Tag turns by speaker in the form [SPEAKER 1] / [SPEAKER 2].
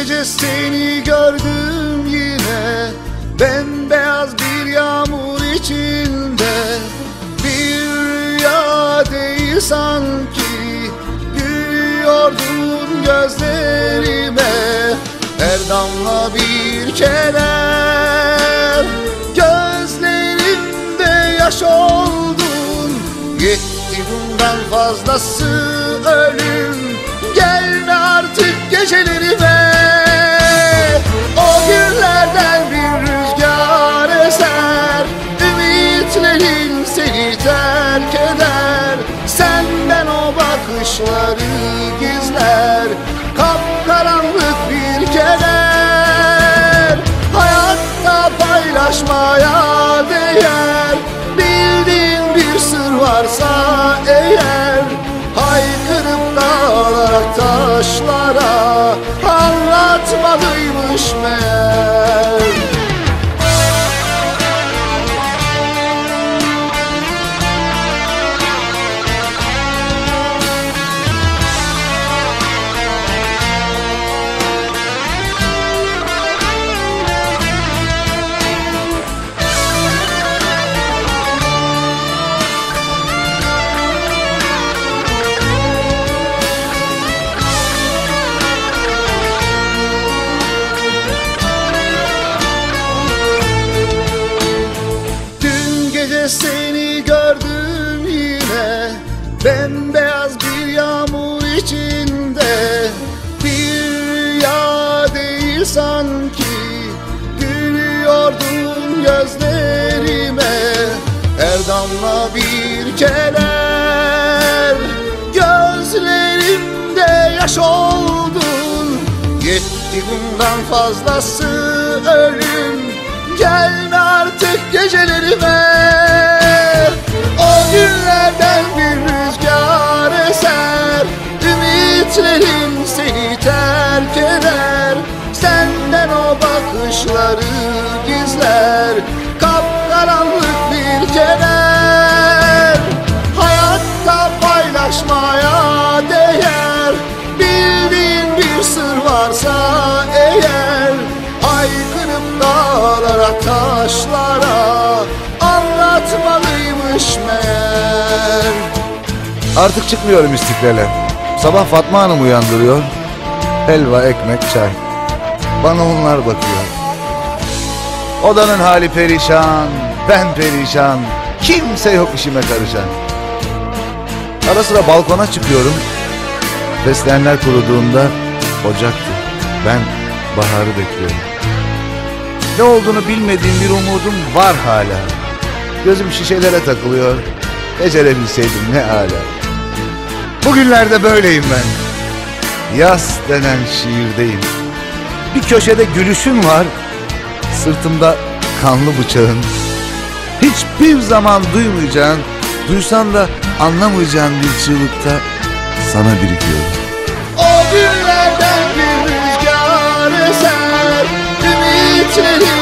[SPEAKER 1] gece seni gördüm yine, bembeyaz bir yağmur içinde. Bir rüya değil sanki, gülüyordun gözlerime. Her damla bir keder, gözlerimde yaş oldun. Yetti bundan fazlası ölüm, gelme artık gecelerime. O günlerden bir rüzgar eser, ümitlerin seni terk eder. Senden o bakışları gizler, kapkaranlık bir keder. Hayatta paylaşmaya değer, bildiğin bir sır varsa eğer, haykırıp dağlara taşlara anlatmalıymış meğer. Seni gördüm yine, bembeyaz bir yağmur içinde. Bir rüya değil sanki, gülüyordun gözlerime. Her damla bir keder, gözlerimde yaş oldun. Yetti bundan fazlası ölüm, gelme artık gecelerime. O günlerden bir rüzgar eser, ümitlerin seni terk eder. Senden o bakışları gizler, kapkaranlık bir keder. Hayatta paylaşmaya değer, bildiğin bir sır varsa eğer, haykırıp dağlara taşlara anlatmalıymış meğer.
[SPEAKER 2] Artık çıkmıyorum İstiklal'e. Sabah Fatma Hanım uyandırıyor. Helva, ekmek, çay. Bana onlar bakıyor. Odanın hali perişan, ben perişan. Kimse yok işime karışan. Ara sıra balkona çıkıyorum. Fesleğenler kuruduğunda ocaktı. Ben baharı bekliyorum. Ne olduğunu bilmediğim bir umudum var hala. Gözüm şişelere takılıyor. Becerebilseydim ne âlâ. Bugünlerde böyleyim ben. Yas denen şiirdeyim. Bir köşede gülüşün var, sırtımda kanlı bıçağın. Hiçbir zaman duymayacağın, duysan da anlamayacağın bir çığlıkta sana birikiyorum.
[SPEAKER 1] O günlerden bir rüzgar eser, ümitlerin